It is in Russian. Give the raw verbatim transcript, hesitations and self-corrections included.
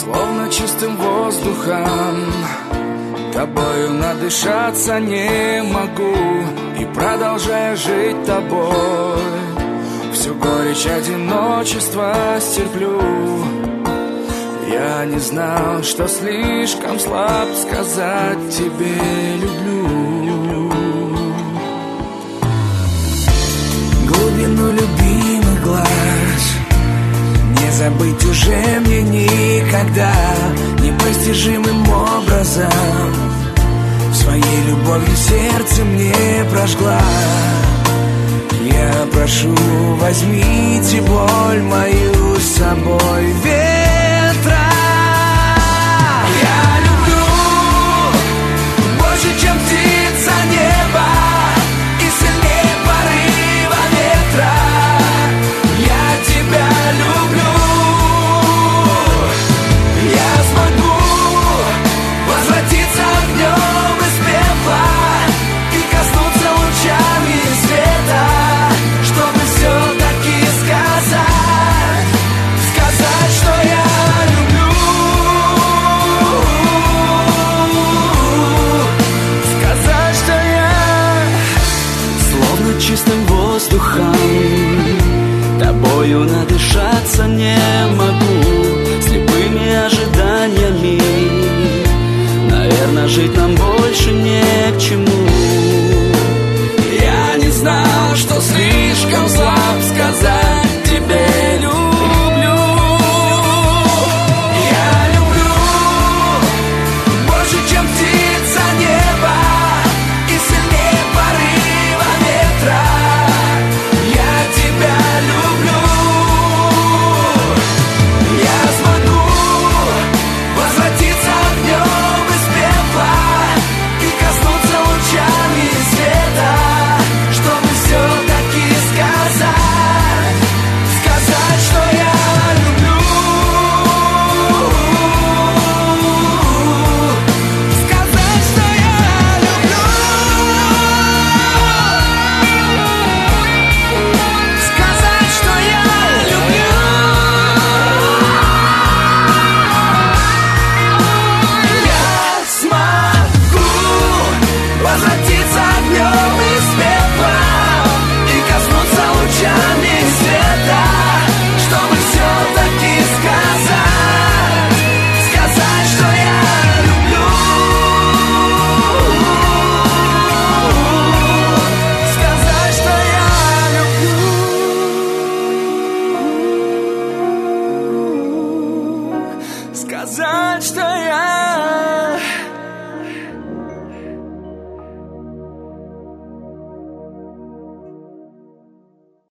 Словно чистым воздухом, тобою надышаться не могу. И продолжая жить тобой, всю горечь одиночества стерплю. Я не знал, что слишком слаб сказать тебе люблю. Глубину любимых глаз не забыть уже мне никогда. Непостижимым образом своей любовью сердце мне прожгла. Я прошу, возьмите боль мою с собой в ветра. Я люблю больше, чем птица неба, и сильнее порыва ветра. Я тебя люблю. Я смогу возвратиться огнем из пепла и коснуться лучами света, чтобы все-таки сказать, сказать, что я люблю. Сказать, что я словно чистым воздухом, тобою надышаться не могу. Слепыми ожиданиями, наверное, жить нам больше не к чему.